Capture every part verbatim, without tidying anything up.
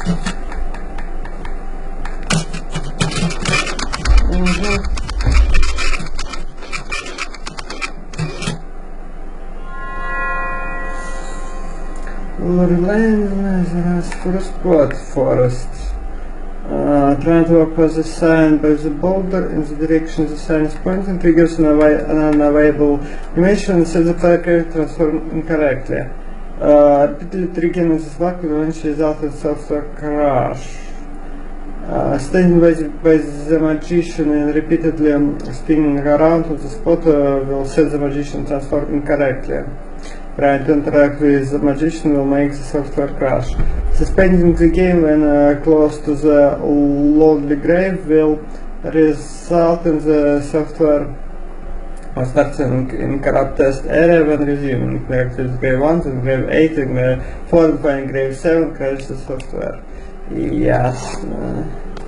First plot forest. Uh, trying to walk across the sign by the boulder in the direction the sign is pointing triggers an, an unavailable animation and sets the player character transform incorrectly. Uh, repeatedly triggering this bug will eventually result in software crash. Uh, standing by the, by the magician and repeatedly um, spinning around on the spot uh, will set the magician transform incorrectly. Trying to interact with the magician will make the software crash. Suspending the game when uh, close to the lonely grave will result in the software or starts in, in corrupt test area when resuming. Interact with grave one and grave eight and grave four and find grave seven crash the software. Ясно.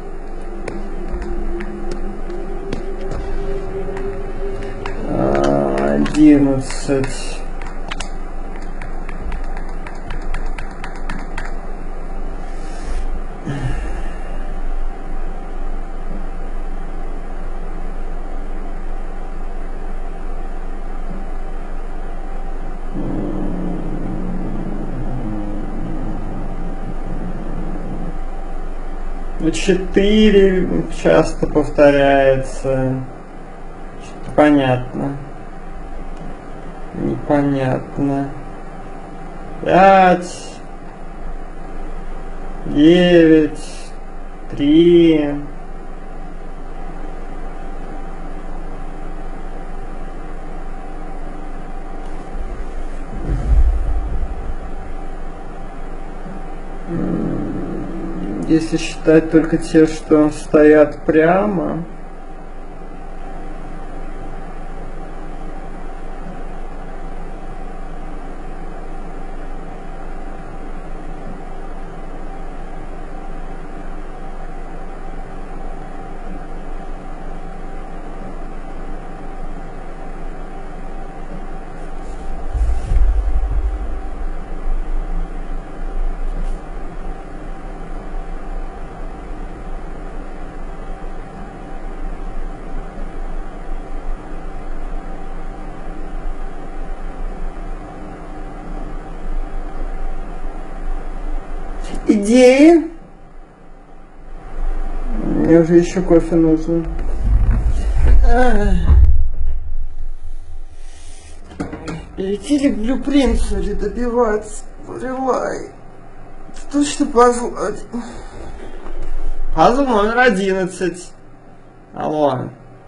одиннадцать. Четыре часто повторяется. Что-то понятно. Непонятно. Пять. Девять. Три. Если считать только те, что стоят прямо. Идеи. Мне уже еще кофе нужно. Перейти ли к блюпринту или добиваться? Релай. Точно пазл. Пазл номер одиннадцать. Алло.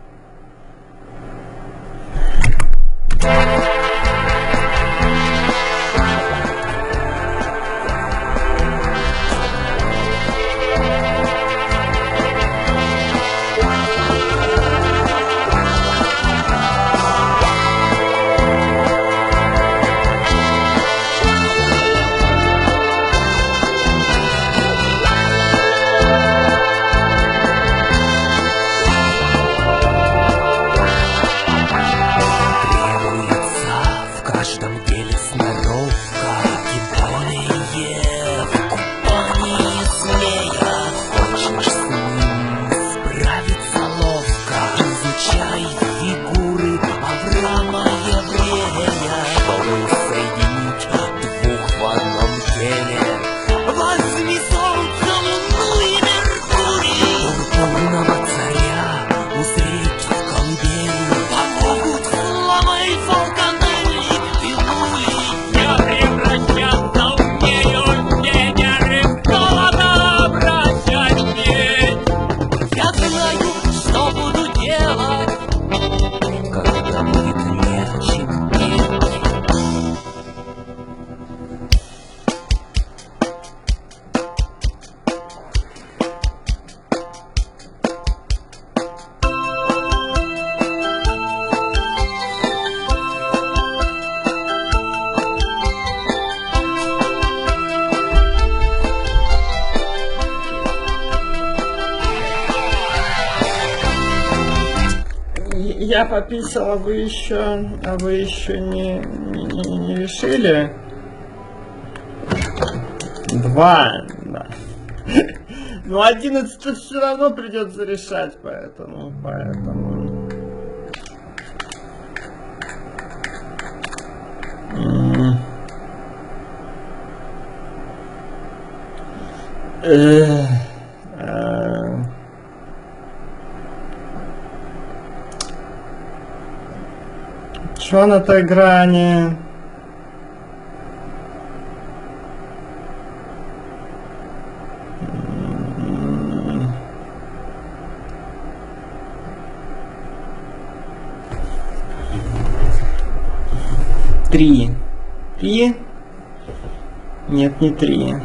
Я пописал, а вы еще, а вы еще не, не, не решили? Два, да. Ну, одиннадцать все равно придется решать, поэтому, поэтому. Что на той грани? Три. Три? Нет, не три.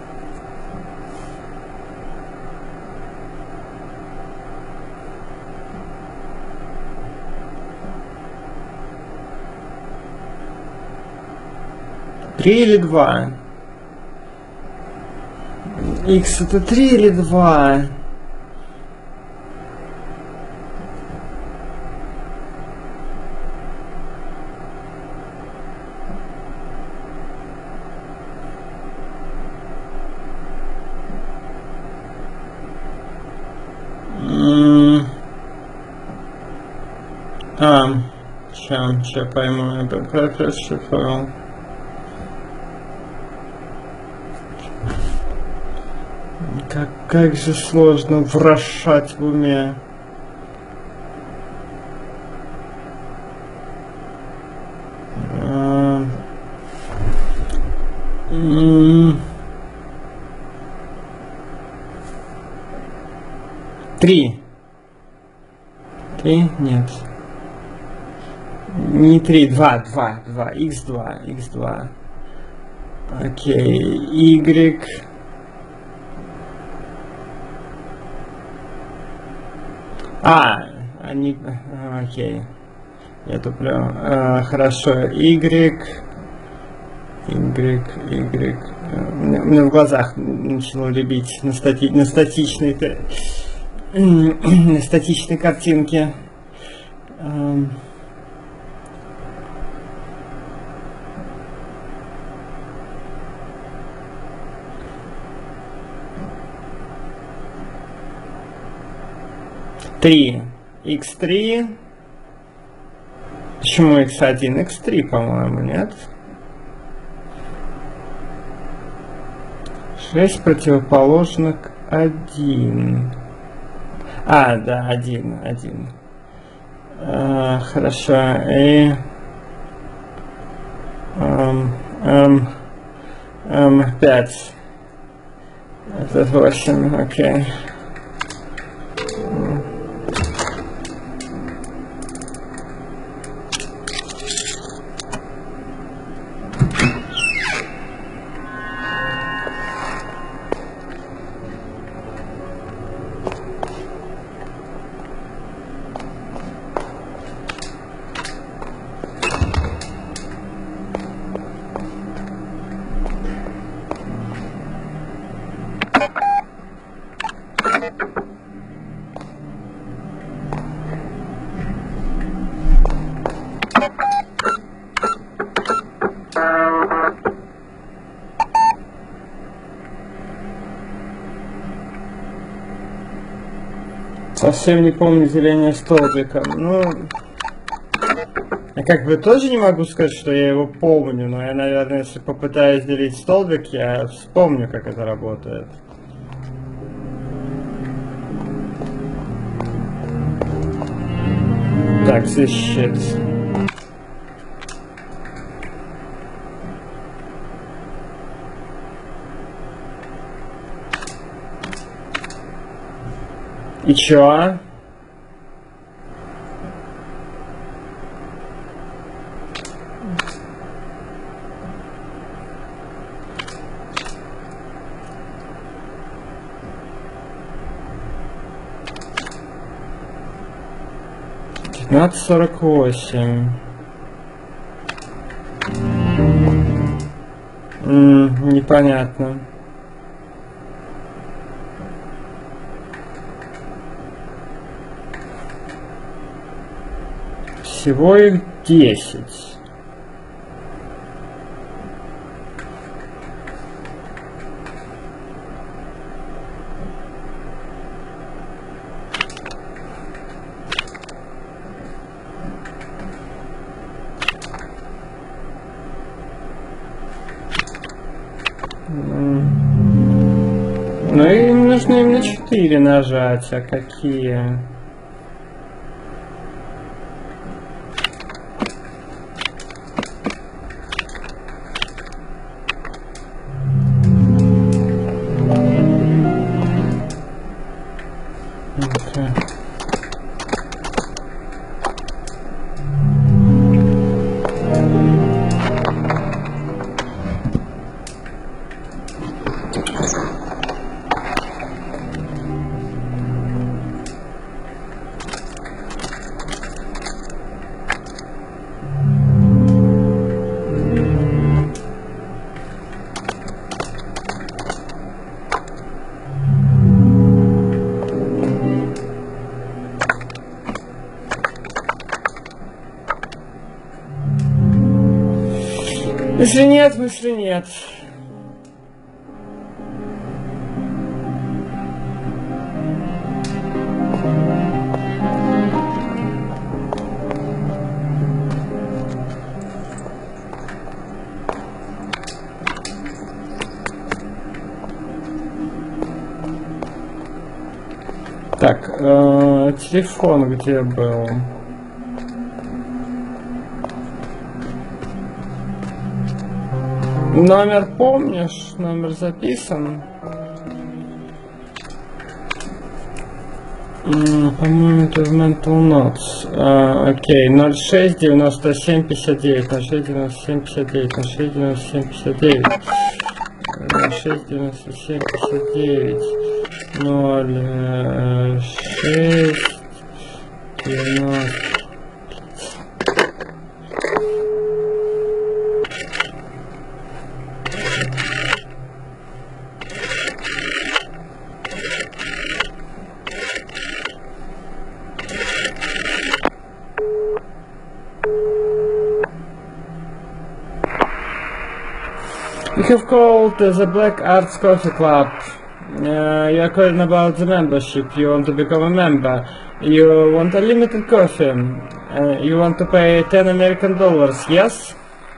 Три или два? X это три или два? А, сейчас, сейчас пойму, я как расшифровал. Как, как же сложно вращать в уме. А, м- Три. Три? Нет. Не три, два, два, два. Х два, х два. Окей. Y. А, они... Окей. Я туплю. А, хорошо. Y. Y, Y. У меня, у меня в глазах начало рябить на, стати... на статичной... на статичной картинке. Um... три. икс три. Почему икс один? икс три, по-моему, нет? шесть противоположно к один. А, да, один, один. А, хорошо. И... Um, um, um, пять. Это восемь, окей. Совсем не помню деление столбиком. Ну, я как бы тоже не могу сказать, что я его помню, но я, наверное, если попытаюсь делить столбик, я вспомню, как это работает. Так, здесь щит. И чё? пятнадцать сорок восемь. М-м, непонятно. Всего их десять. Ну и нужно именно четыре нажать, а какие? Okay. Мысли нет, мысли нет. Так, э, телефон где был? Номер помнишь? Номер записан? Mm, по-моему, это в Mental Notes. Uh, окей, ноль шесть девяносто семь пятьдесят девять, ноль шесть девяносто семь пятьдесят девять, ноль шесть девяносто семь пятьдесят девять, ноль шесть девяносто семь пятьдесят девять, ноль шесть девяносто. You have called uh, the Black Arts Coffee Club. Uh, you are calling about the membership. You want to become a member. You want unlimited coffee. Uh, you want to pay ten American dollars. Yes?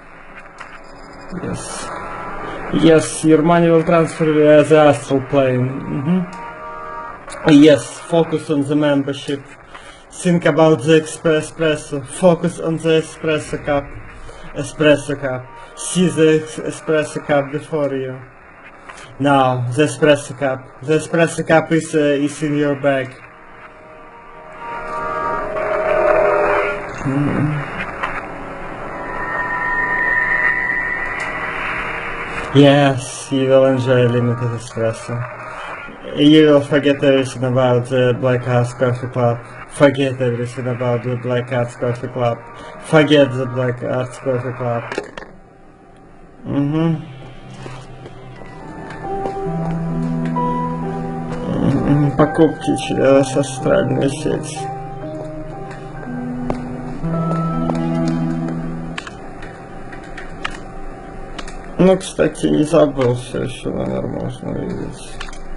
Yes. Yes, your money will transfer via the astral plane. Mm-hmm. Yes, focus on the membership. Think about the espresso. Focus on the espresso cup. Espresso cup. See the espresso cup before you. Now, the espresso cup. The espresso cup is, uh, is in your bag. Mm. Yes, you will enjoy limited espresso. You will forget everything about the Black Arts Coffee Club. Forget everything about the Black Arts Coffee Club. Forget the Black Arts Coffee Club. Mm-hmm. Mm-hmm. Покупки через астральную сеть. Ну, кстати, не забыл, все еще номер можно увидеть.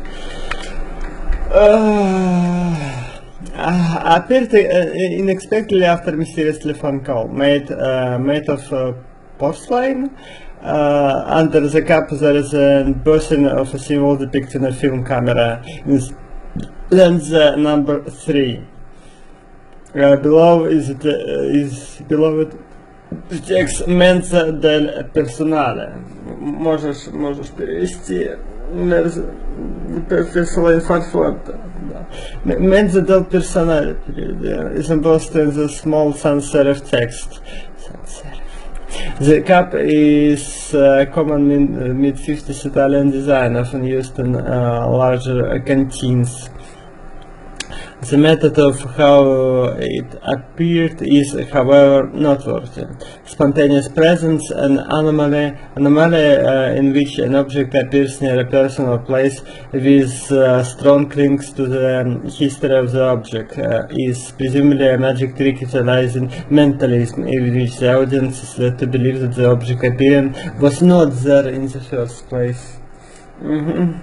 Uh, appeared uh, unexpectedly after mysterious telephone call, made uh, made of uh, porcelain. Uh, under the cup there is a person of a symbol depicting a film camera. Lens uh, number three. Uh, below is the, uh, is below it текст Mensa del Personale. Можешь можешь перевести. Personale фарфорта. Mensa del Personale is embossed in the small sans serif text. Sans serif. The cup is a uh, common mid fifties Italian design, often used in uh, larger canteens. The method of how it appeared is, however, noteworthy. Spontaneous presence, an anomaly, anomaly uh, in which an object appears near a person or place with uh, strong links to the um, history of the object, uh, is presumably a magic trick utilizing mentalism, in which the audience is led to believe that the object appearing was not there in the first place. Mm-hmm.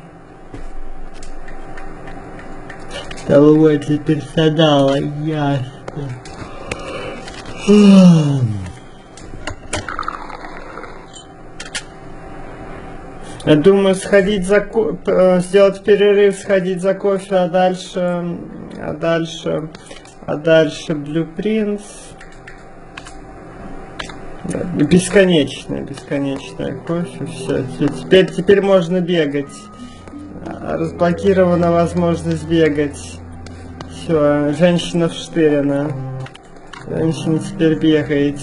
Толователь персонала, ясно. Я думаю, сходить за ко... сделать перерыв, сходить за кофе, а дальше, а дальше, а дальше Blueprints. Да, бесконечное, бесконечное кофе, все. Теперь, теперь можно бегать. Разблокирована возможность бегать. Все, женщина вштырена. Женщина теперь бегает.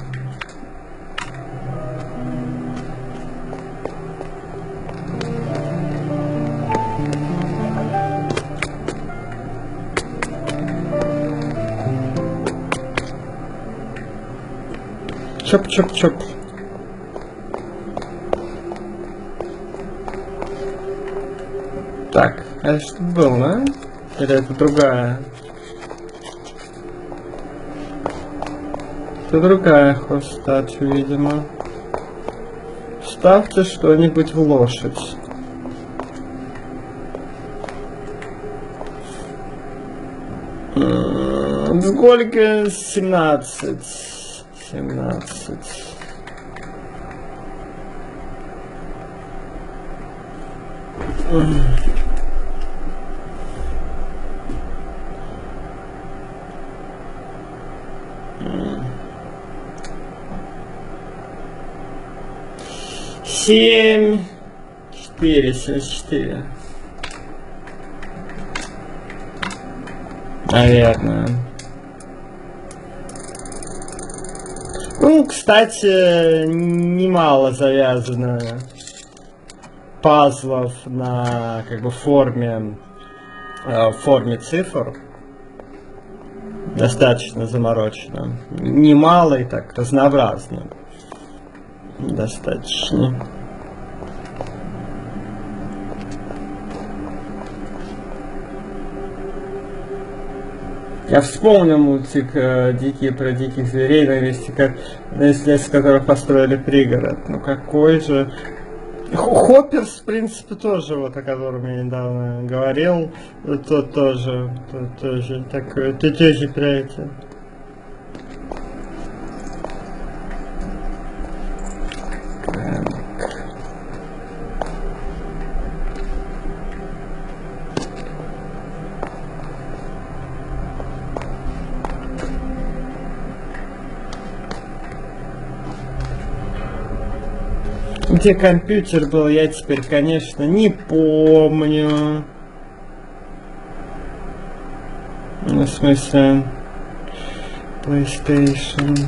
Чоп-чоп-чоп. Так, а это что было, а? Или это другая? Это другая хостатью, видимо. Ставьте что-нибудь в лошадь. Сколько? семнадцать. семнадцать. Семь. Четыре. Семьдесят четыре. Наверное. Ну, кстати, немало завязано пазлов на как бы форме э, форме цифр. Достаточно заморочено. Немало и так разнообразно. Достаточно. Я вспомнил мультик э, «Дикие про диких зверей», на месте, как, на месте которых построили пригород. Ну какой же... Хопперс, в принципе, тоже, вот о котором я недавно говорил, тот тоже, тот тоже такой, ты тоже про это. Где компьютер был, я теперь, конечно, не помню. Ну, в смысле, PlayStation.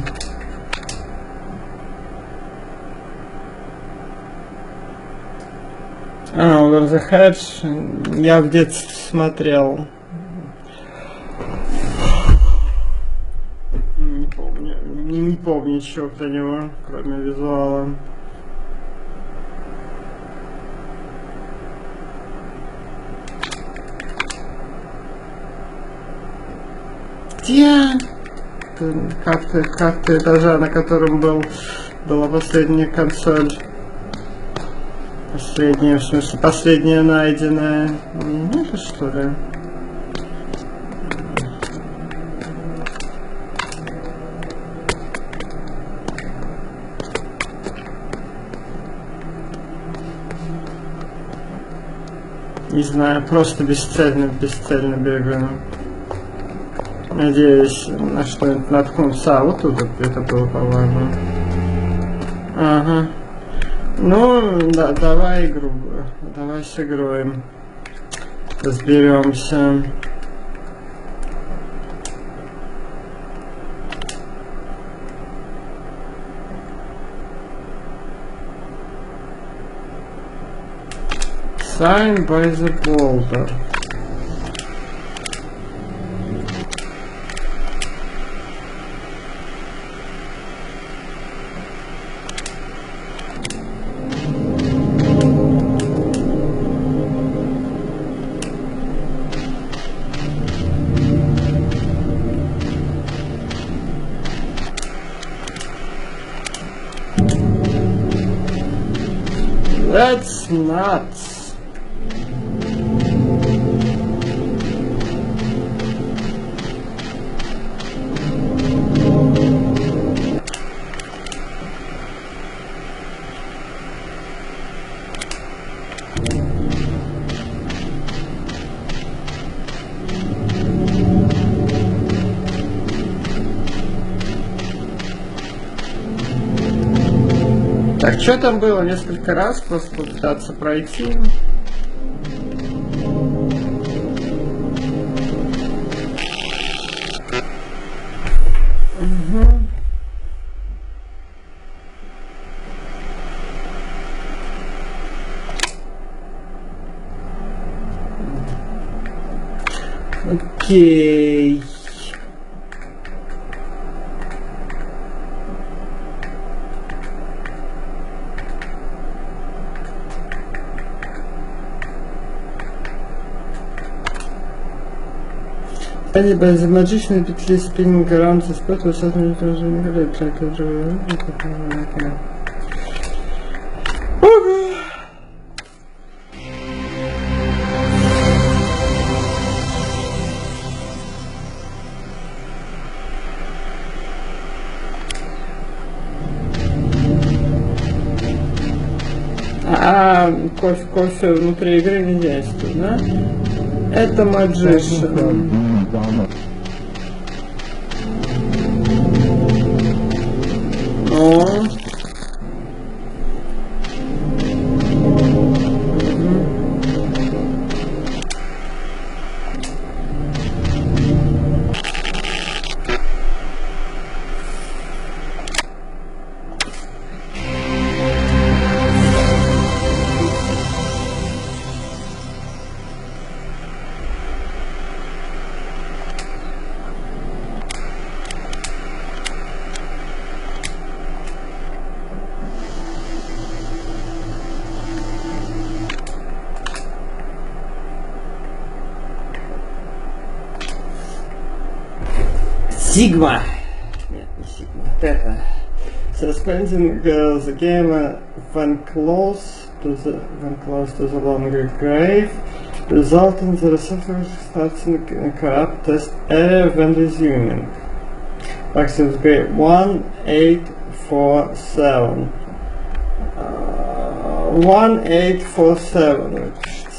А, Over the Hedge я в детстве смотрел. Не помню, не, не помню ничего про него, кроме визуала. Где? Карта, карта этажа, на котором был, была последняя консоль. Последняя, в смысле, последняя найденная. Ну, это что ли? Не знаю, просто бесцельно, бесцельно бегаю. Надеюсь, на что-нибудь наткнуться. А вот тут где-то было, по-моему. Ага. Ну, да, давай игру. Давай сыграем. Разберемся. Sign by the boulder. That's nuts. Что там было? Несколько раз просто попытаться пройти. Угу. Окей. Спасибо за магичные петли спиннинга раунда спорта высотного отражения трека другого. А кофе, кофе внутри игры не действует, да? Это Magician. Но... Sigma. Нет, не Sigma. Это. Suspending uh, the game when close to the when close to the long grave, resulting the receiver starting corrupt test area when resuming. Access grade one eight four seven. Uh, one eight four seven.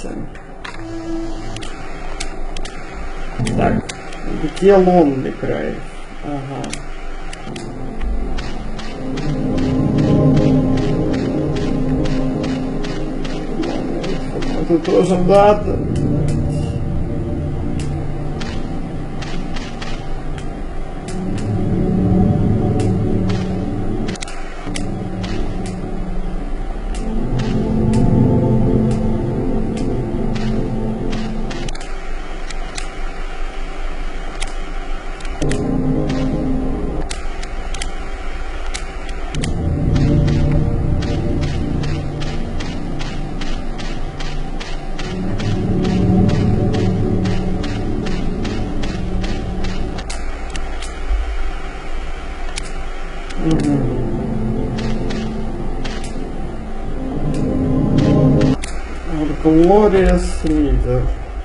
Так. Где Lonely Grave? Ага. Это тоже дата. Glorious leader.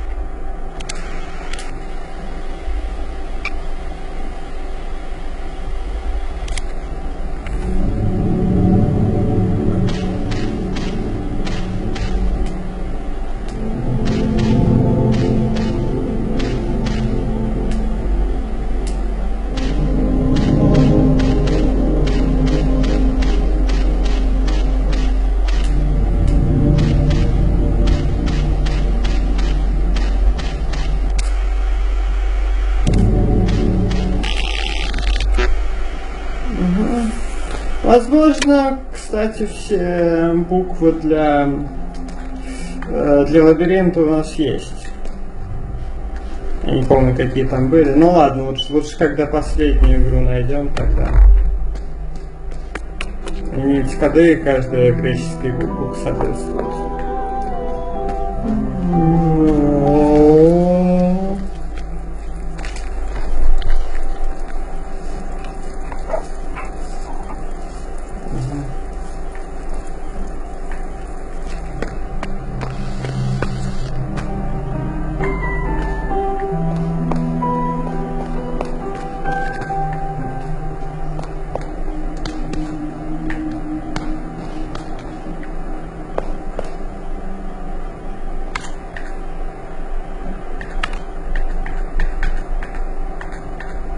Возможно, кстати, все буквы для, для лабиринта у нас есть. Я не помню, какие там были. Ну ладно, лучше, лучше когда последнюю игру найдем, тогда. Имеются коды, каждая греческой буквы соответствует.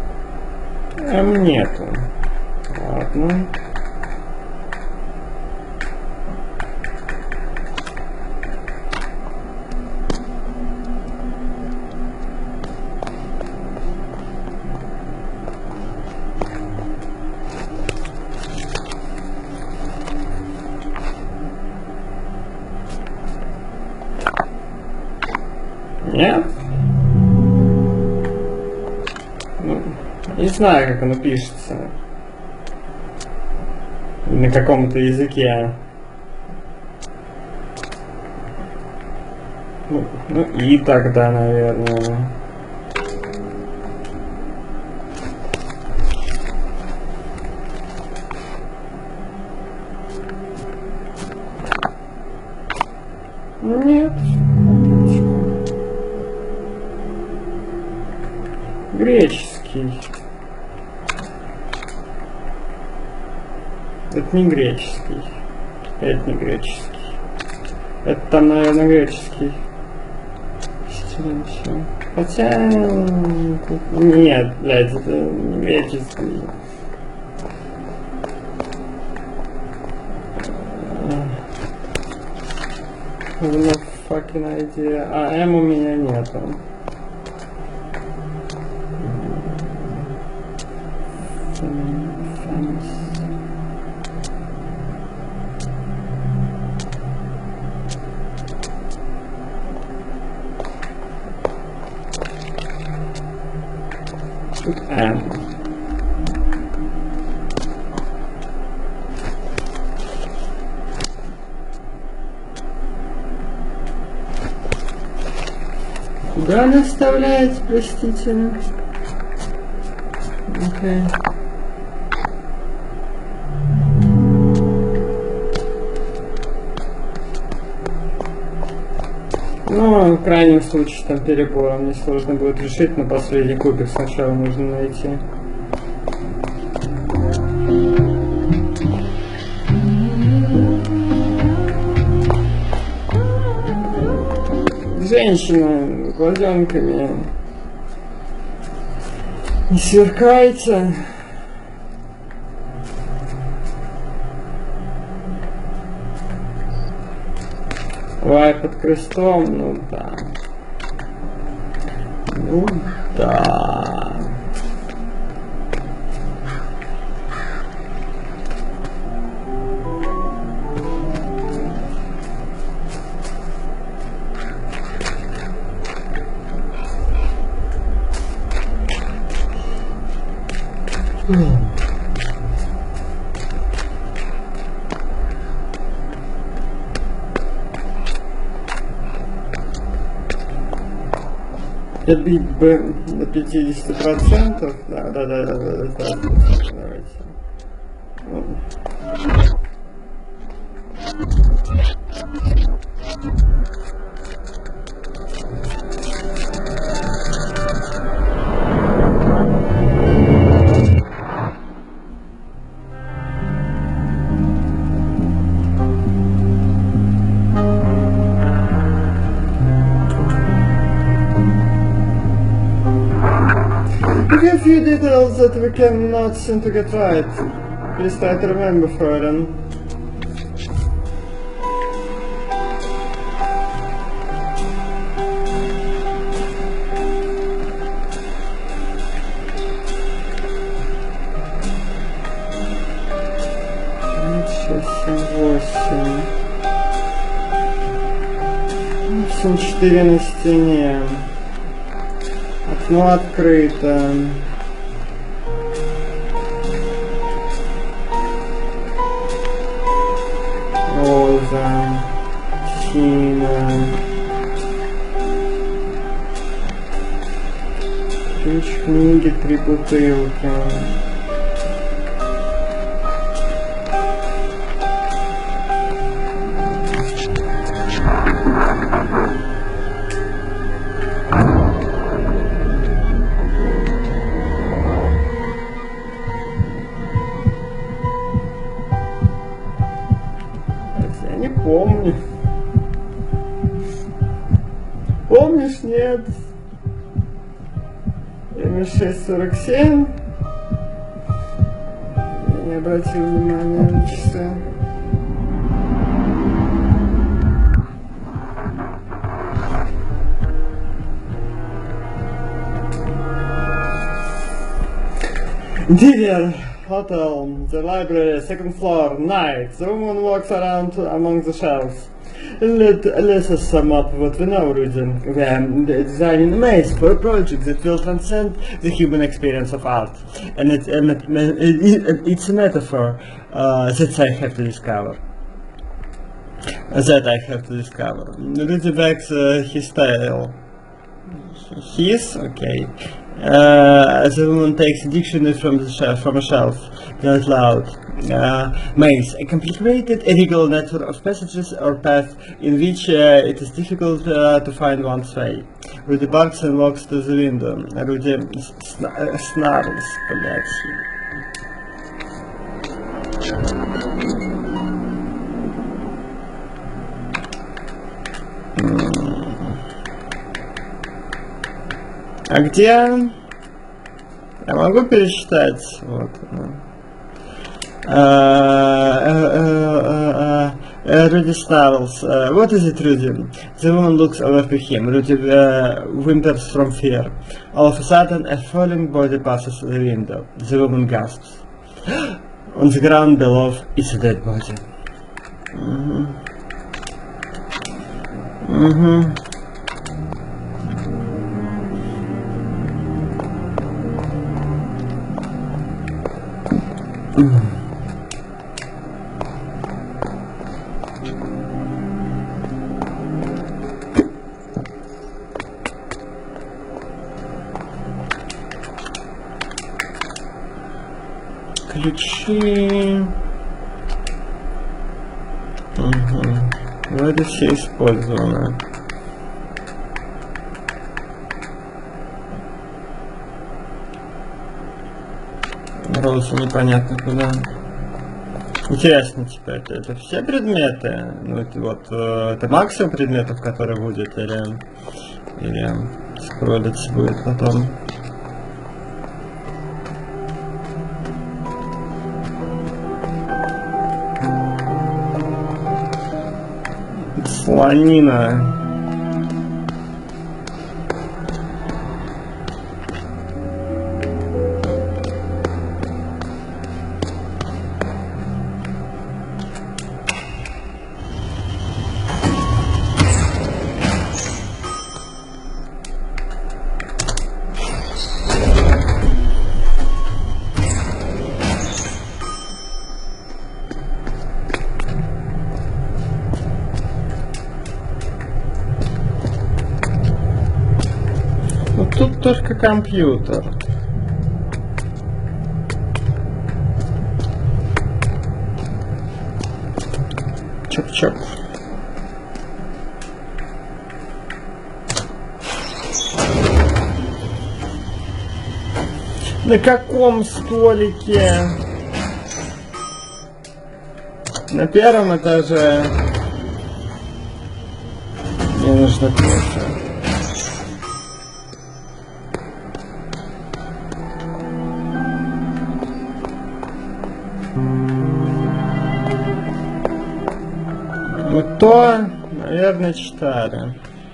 М нету. Ладно. Нет? Ну, не знаю, как оно пишется. На каком-то языке. Ну, ну и тогда, наверное. Нет. Греческий. Это не греческий. Это не греческий. Это там, наверное, греческий. Все. Хотя... Нет, блядь, это не греческий. No fucking idea. А М у меня нету. Тут М. Куда она вставляет, простите? Окей. Ну, в крайнем случае, там перебором несложно будет решить, но последний кубик сначала нужно найти. Женщина, глазенками. Не сверкайте. Лай под крестом, ну да. Ну да. Это бит бы до пятидесяти процентов. Да, да, да, да, да, да, да. Давайте. Ну. We have a few details that we cannot seem to get right. Please try to remember for them. шесть, семь, восемь. семь, четыре на стене. Окно открыто. Роза. Сина. Ключ книги, три бутылки. Я не помню. Помнишь, нет? Время шесть сорок семь. Я не обратил внимания на часы. Interior hotel, the library, second floor, night. The woman walks around among the shelves. let, let us sum up what we know, Rudy. We are designing a maze for a project that will transcend the human experience of art. And it, and it, it, it's a metaphor uh, that I have to discover. That I have to discover. Rudy backs uh, his style. His? Okay. Uh, the woman takes a dictionary from the shelf, from a shelf, out loud. Uh, maze, a complicated, irregular network of passages or paths in which uh, it is difficult uh, to find one's way. Rudy barks and walks to the window. Rudy sn snarls. А где? Я могу пересчитать? Вот. Rudy snarls. Uh, what is it, Rudy? The woman looks over to him. Rudy uh, whimpers from fear. All of a sudden, a falling body passes the window. The woman gasps. On the ground below is a dead body. Mm-hmm. Mm-hmm. Mm. Ключи. Угу. Вроде все использованы. Роза непонятно куда. Интересно, типа, это, это все предметы? Ну, это вот, э, это максимум предметов, которые будет, или, или скроллиться будет потом? Слонина. Тут только компьютер. Чоп-чоп. На каком столике? На первом этаже. Мне нужно кофе. Вот то, наверное, читали.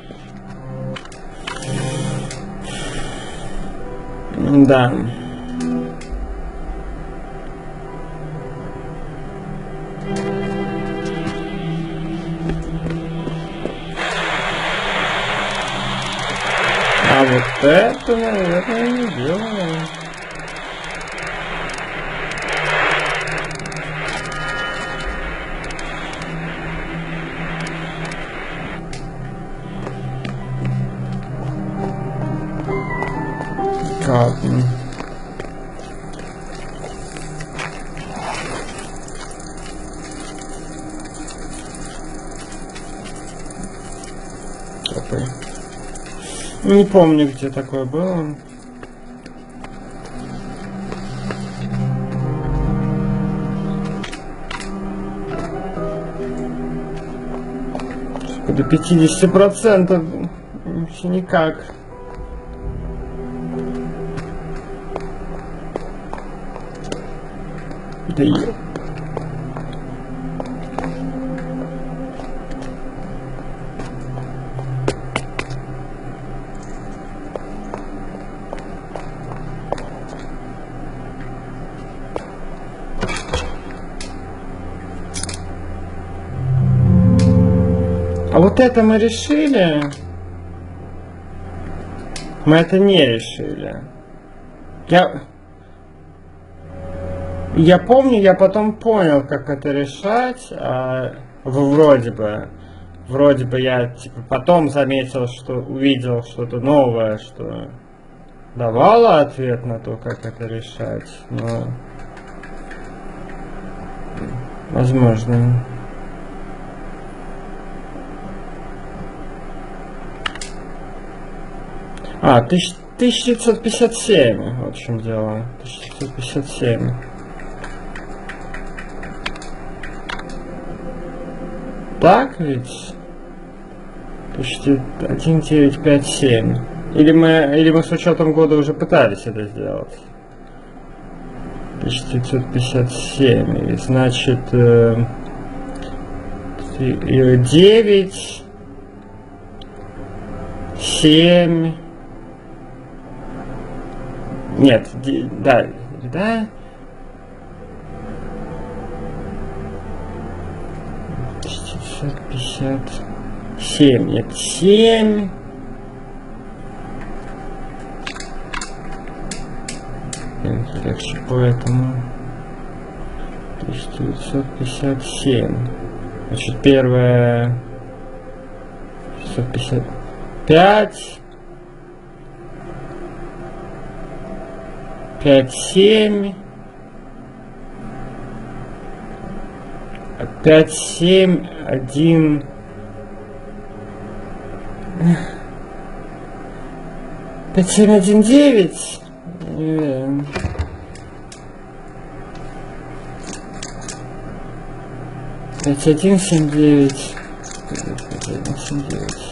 Да. А вот это, наверное, не делаю. Karten. Опа. Не помню, где такое было. До пятидесяти процентов вообще никак. Да ё... Вот это мы решили. Мы это не решили. Я... Я помню, я потом понял, как это решать. А, вроде бы. Вроде бы я типа потом заметил, что увидел что-то новое, что давало ответ на то, как это решать. Но... Возможно. А, тысяча девятьсот пятьдесят семь, вот в чем дело. тысяча девятьсот пятьдесят семь. Так ведь? Почти один девять пять семь. Или мы, или мы с учетом года уже пытались это сделать? тысяча девятьсот пятьдесят семь. И значит... Э, девять... семь... Нет, да, да. шестьсот пятьдесят семь, нет, семь. Легче поэтому. тысяча девятьсот пятьдесят семь. Значит, первое... шестьсот пятьдесят пять. пять семь. пять семь один. пять семь один девять. пять один семь девять. пять один семь девять.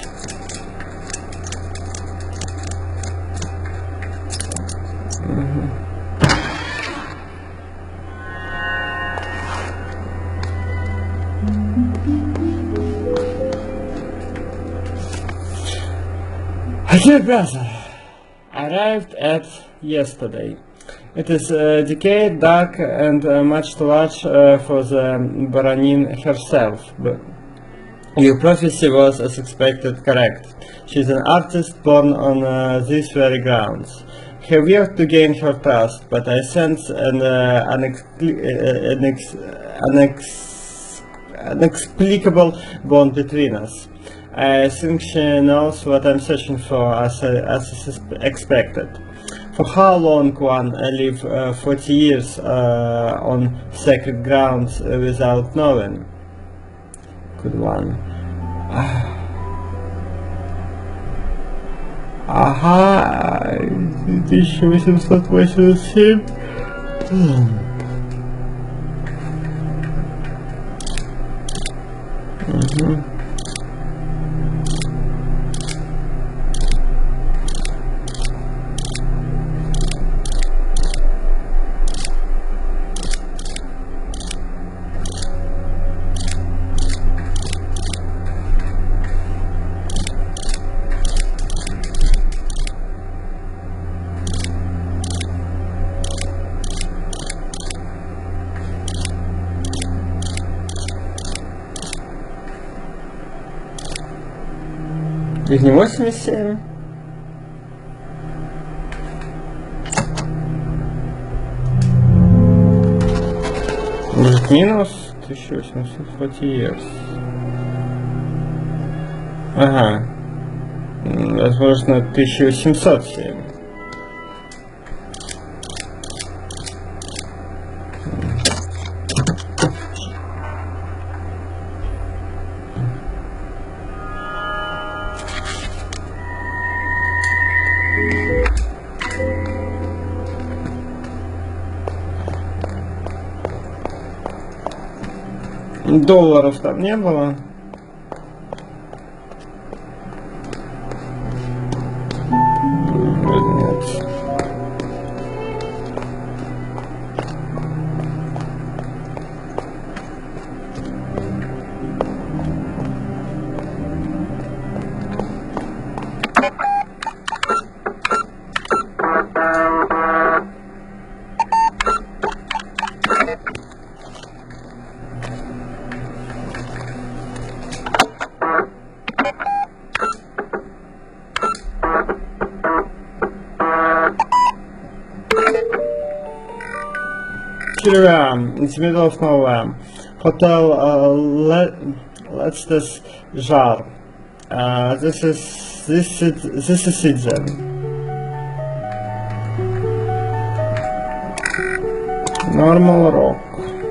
Dear brother, arrived at yesterday. It is a decade dark and uh, much too large uh, for the Baronin herself. But your prophecy was, as expected, correct. She is an artist born on uh, these very grounds. Have worked to gain her trust, but I sense an, uh, unexpli uh, an ex unex inexplicable bond between us. I think she knows what I'm searching for, as I, as expected. For how long one uh, live uh, forty years uh, on sacred grounds uh, without knowing? Good one. Ага, тысяча восемьсот восемьдесят семь. Угу. Их не восемьдесят семь. Может минус тысяча восемьсот сорок years. Ага. Возможно тысяча восемьсот семь. Долларов там не было. Нет. Chiriam, in the middle of nowhere. Hotel uh, Le Letztes Jar. Uh, this is this is this is it then. Normal rock.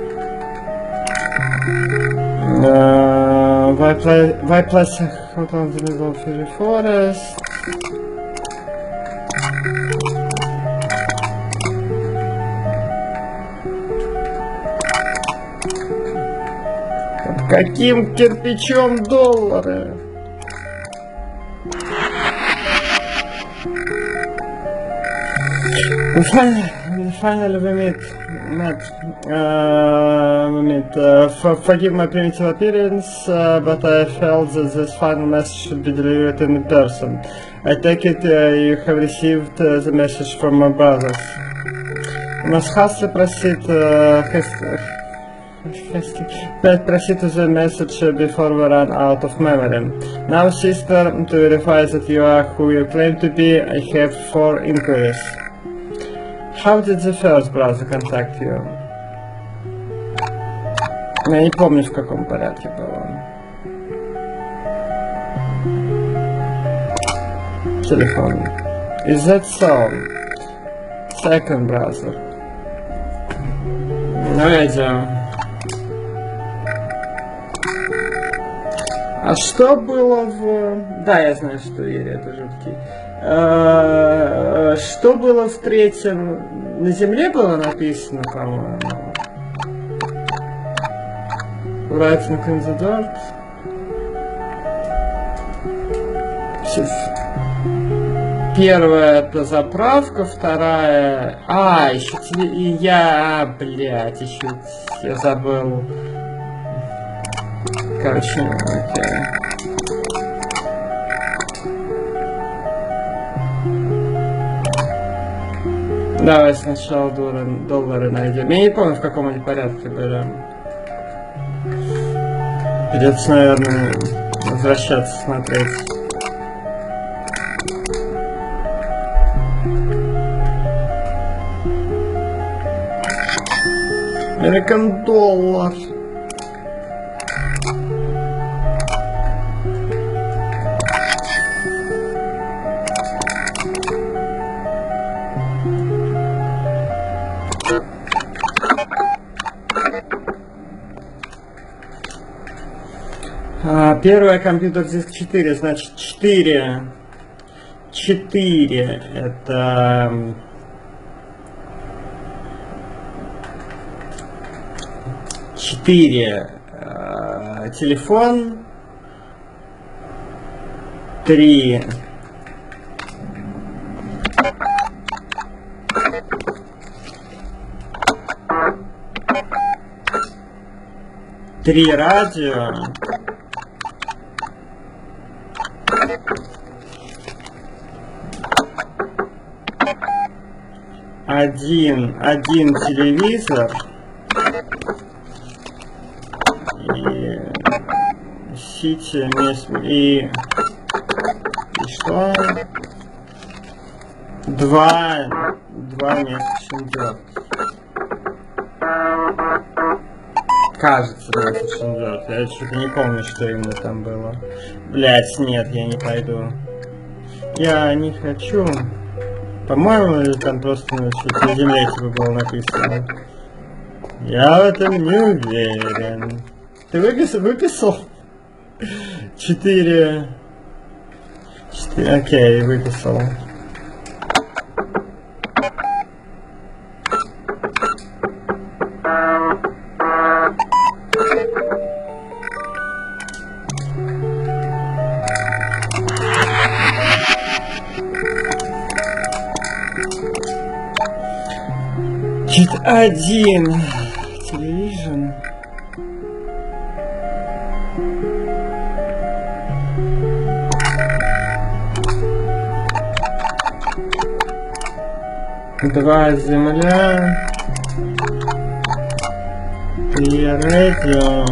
Uh, why play why place hotel in the middle of the forest? Каким кирпичом доллары? Finally, finally we meet. Met. Uh, we meet. Uh, forgive my primitive appearance, uh, but I felt that this final message should be delivered in person. I take it uh, you have received uh, the message from my brothers. Нас Хасли просит, uh, proceed to the message before we run out of memory. Now, sister, to verify that you are who you claim to be, I have four inquiries. How did the first brother contact you? Я не помню, в каком порядке было. Телефон. Is that so? Second brother. Ну, идем. А что было в... Да, я знаю, что Ири это жуткий. А, что было в третьем? На земле было написано, по-моему. Writing in the dirt. Первая это заправка, вторая... А, еще теле... Я, блядь, еще... Я забыл... Короче, окей. Давай сначала доллары, доллары найдем. Я не помню, в каком они порядке были. Придется, наверное, возвращаться, смотреть. Американ доллар. А, первая компьютер диск четыре, значит четыре. четыре это... четыре. А, телефон. три. Три радио. Один, один телевизор и сити и, и что? Два, два места. Кажется, два места. Я что-то не помню, что именно там было. Блять, нет, я не пойду. Я не хочу. По-моему, там просто на земле типа было написано. Я в этом не уверен. Ты выписал? Выписал? Четыре. Четыре. Окей, выписал. Один телевизор. Два земля. Три радио.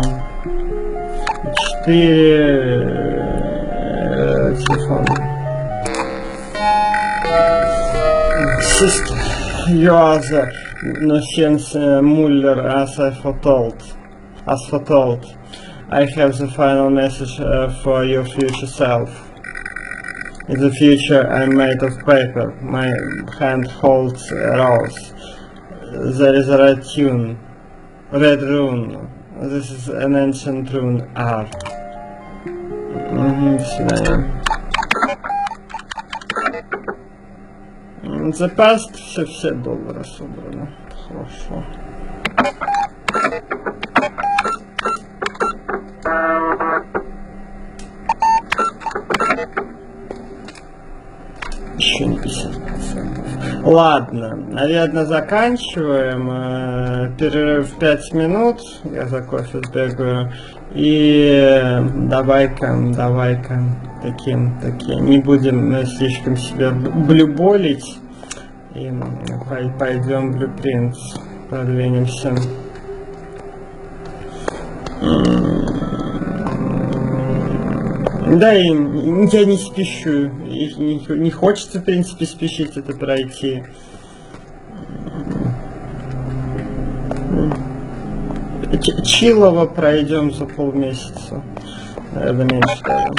Четыре э, телефона. Sister, you are the no since uh, Muller, as I foretold, as foretold, I have the final message uh, for your future self. In the future, I'm made of paper. My hand holds a rose. There is a red tune, red rune. This is an ancient rune R. Mm-hmm, до свидания. The past, все, все доллары собраны. Хорошо. Еще не пятьдесят процентов. Ладно, наверное, заканчиваем. Перерыв пять минут. Я за кофе сбегаю. И давай-ка, давай-ка, таким, таким. Не будем слишком себя блюболить. И пойдем в Blueprints. Продвинемся. Да, и я не спешу, и не, не хочется, в принципе, спешить это пройти. Ч Чилово пройдем за полмесяца, наверное, меньше даже.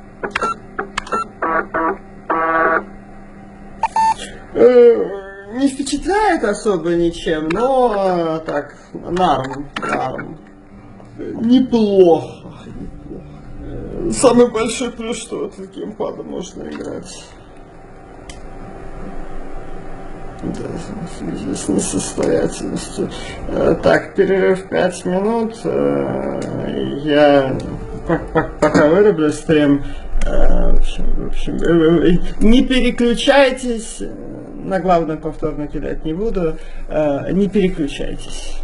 Не впечатляет особо ничем, но так, нарм, нарм. Неплохо. Самый большой плюс, что вот с геймпадом можно играть. Да, в связи с несостоятельностью. Так, перерыв пять минут. Я пока вырублю стрим. В общем, в общем, не переключайтесь. На главное повторно кидать не буду. Не переключайтесь.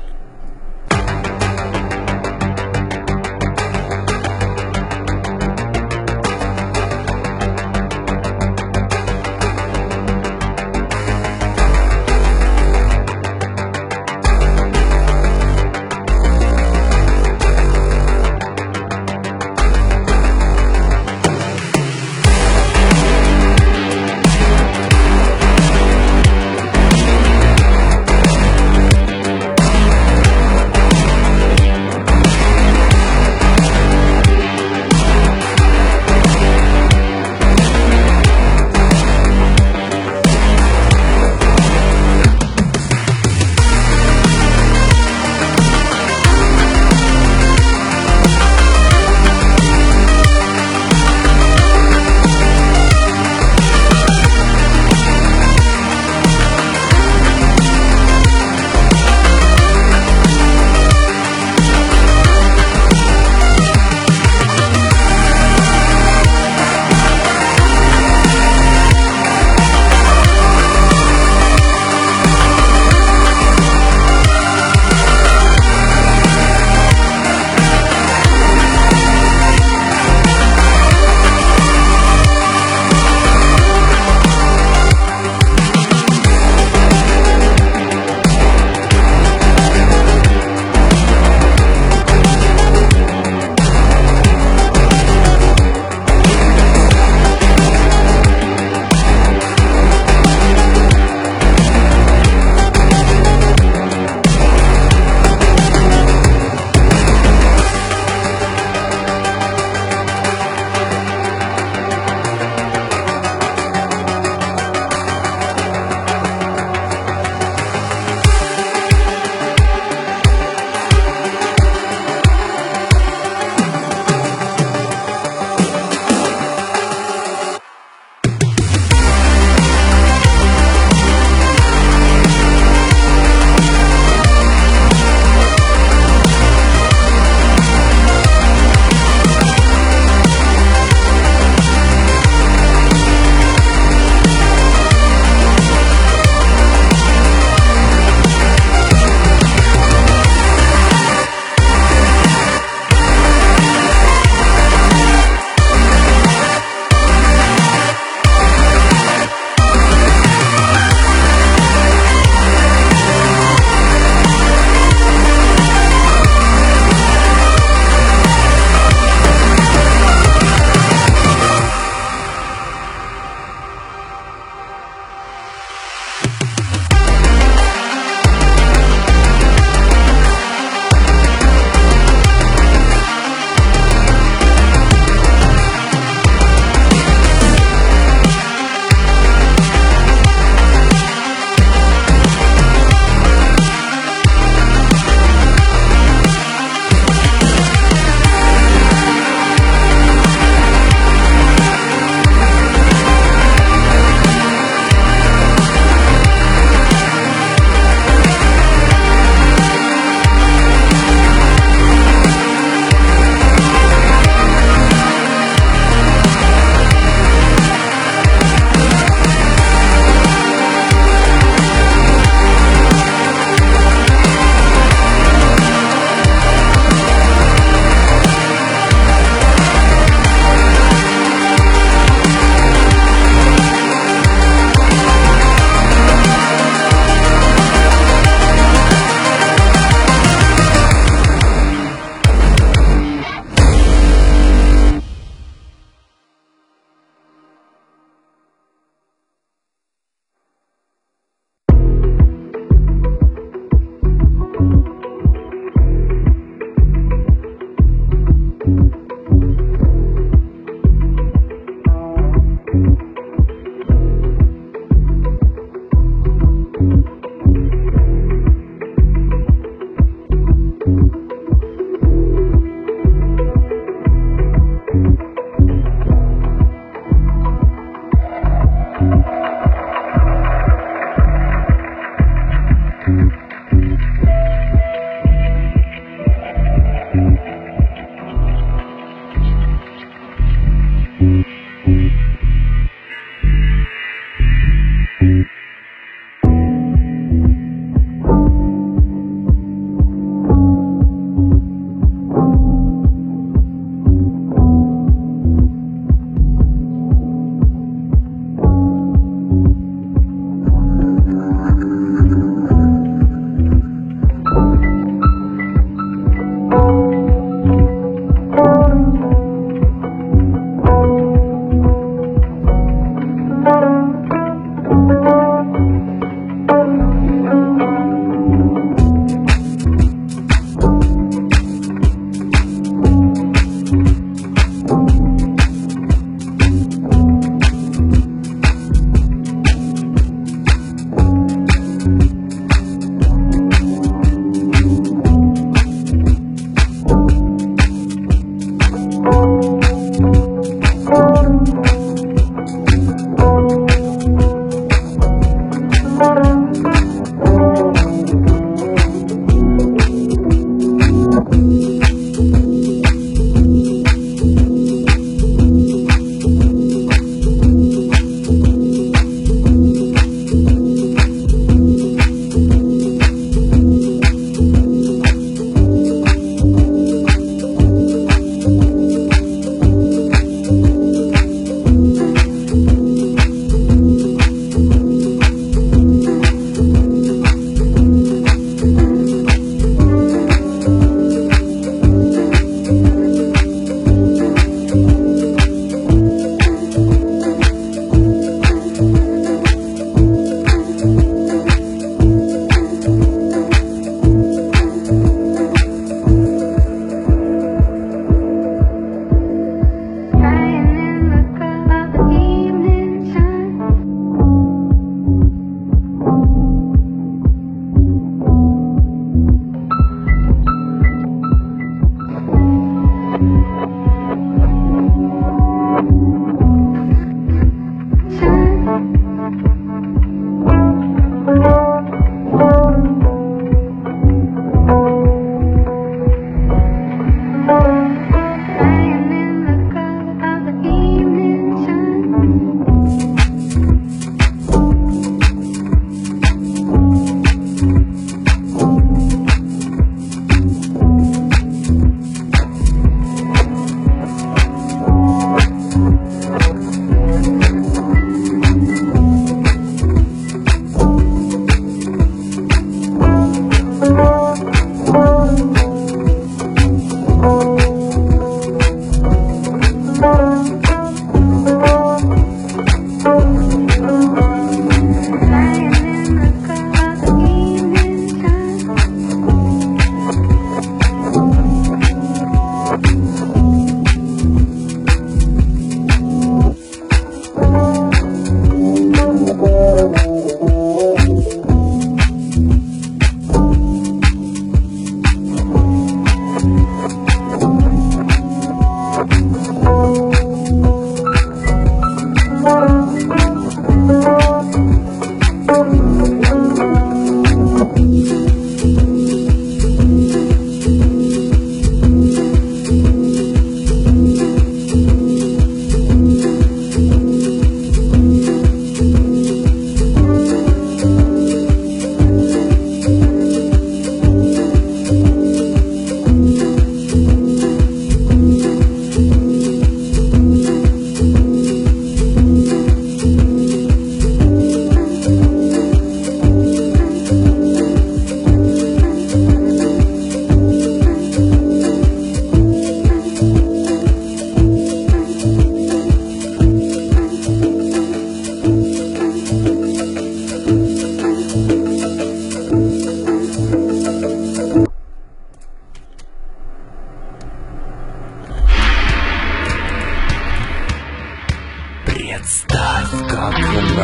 Представь, как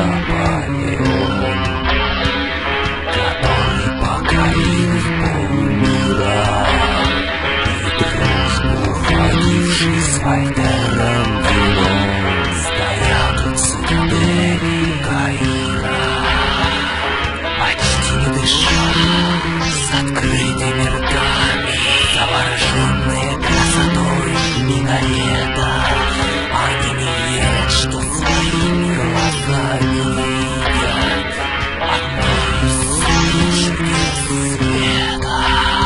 Наполеон, который покорил полмира, и дружбу, ходивший с Вольтером вином, стоят у цитадели Каира, почти не дыша, с открытыми ртами, завороженные красотой минарета. Они не верят, что своими глазами видят одной из сущностей света.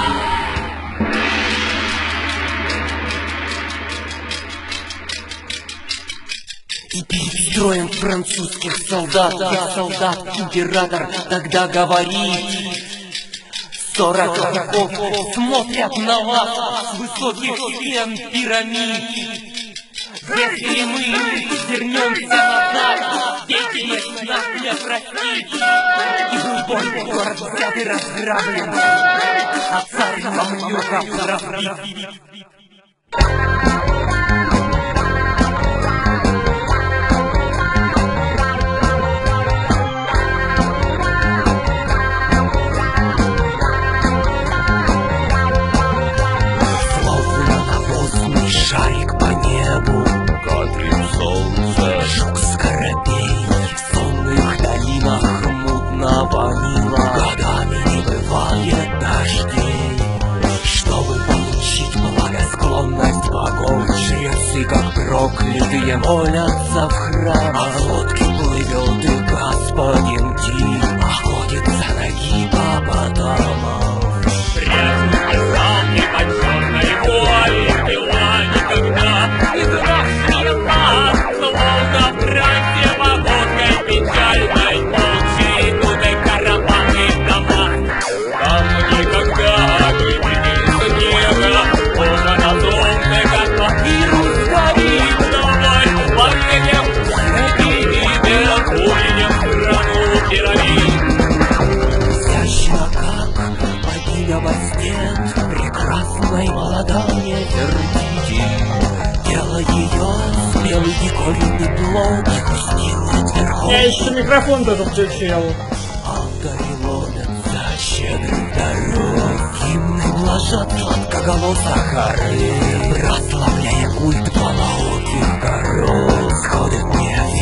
И перед строем французских солдат я солдат, император, тогда говорит: сорок веков смотрят на вас с высоких стен пирамид. Если мы вернемся назад, деятельность нас не простит. И любой город взят и разграблен, а царь мамлюков разбит. Словно навозный шарик по небу, кадрит солнце, жук скоробей, в сонных долинах мутного Нила годами не бывает дождей. Чтобы получить благосклонность богов, жрецы, как проклятые, молятся в храмах. А лодке плывет и господин Дин, ходит за ноги по потомам. Прежний ранний под черной волей была никогда не страшная нас, словно в трансе погодкой печальной ночи идут караваны в дома. Там никогда не видится неба, тоже на солнце готов вирус горит домой. Подъедем реки и переходим страну пирамид. Изящно, как богиня во сне, прекрасной молодая Нефертити. Тело ее смелый диковинный плод, снилось верхом. Я еще микрофон тоже включил. Алтари ломятся щедрых дорог, гимны блажат сладкоголосых орлей, прославляя культ полооких коров. Сходят мне